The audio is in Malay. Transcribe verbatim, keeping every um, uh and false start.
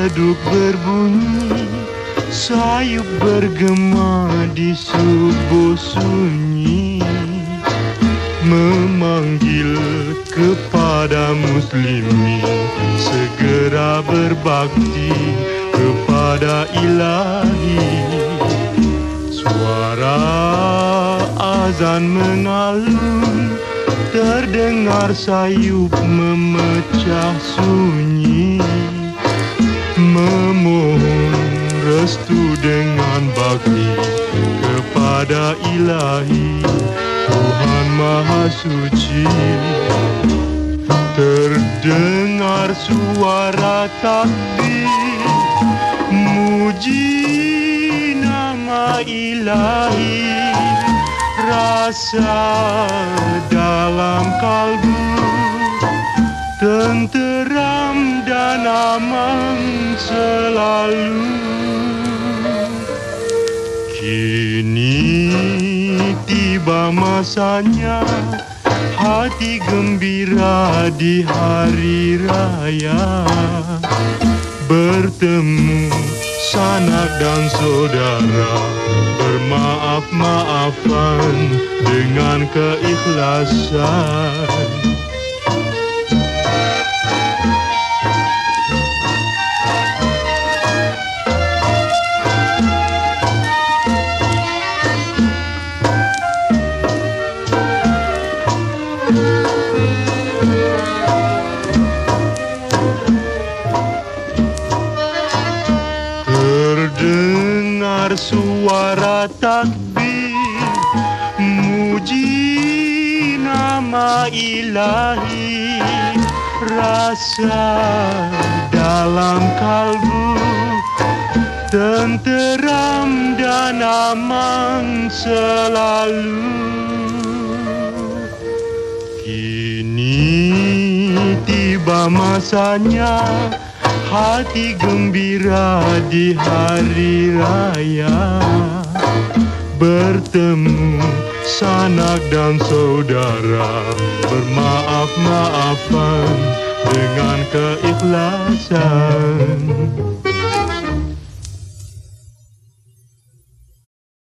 beduk berbunyi, sayup bergema di subuh sunyi, memanggil kepada muslimin segera berbakti kepada Ilahi. Suara azan mengalun, terdengar sayup memecah sunyi, memohon restu dengan bakti kepada Ilahi, Tuhan Maha Suci. Terdengar suara takbir, muji nama Ilahi. Rasa dalam kalbu tenteram dan aman selalu. Kini tiba masanya hati gembira di hari raya, bertemu sanak dan saudara, bermaaf-maafan dengan keikhlasan. Terdengar suara takbir, muji nama Ilahi. Rasa dalam kalbu tenteram dan aman selalu. Kini tiba masanya hati gembira di hari raya, bertemu sanak dan saudara, bermaaf-maafan dengan keikhlasan.